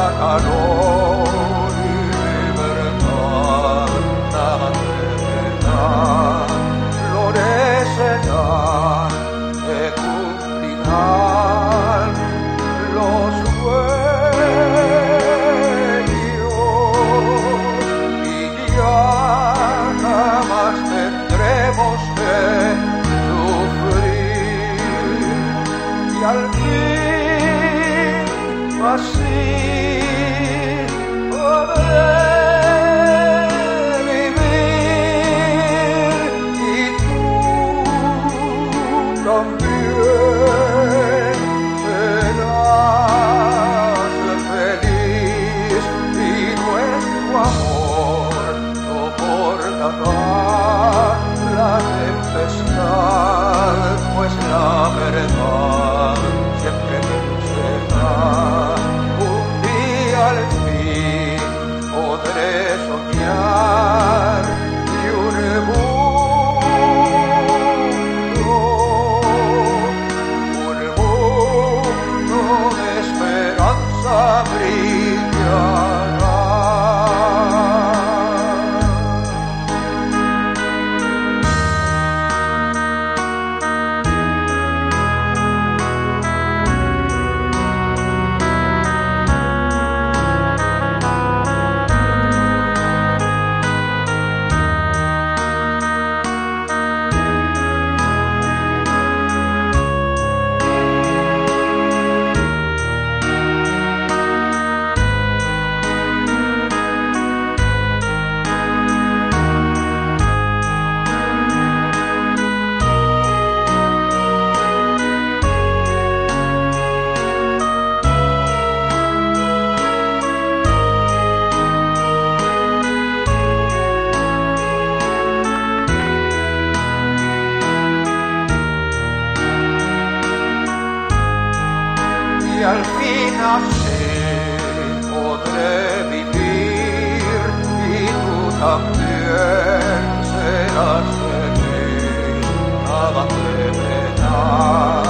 calor y libertad, nada temerá, florecerán, se cumplirán los sueños y ya jamás tendremos que sufrir y al fin así podré vivir y tú también serás feliz y nuestro amor soportará la tempestad, pues la verdad siempre vencerá. Un día al fin podré soñar y un mundo de esperanza brillará. Y al fin así podré vivir y tú también serás feliz, nada temerás.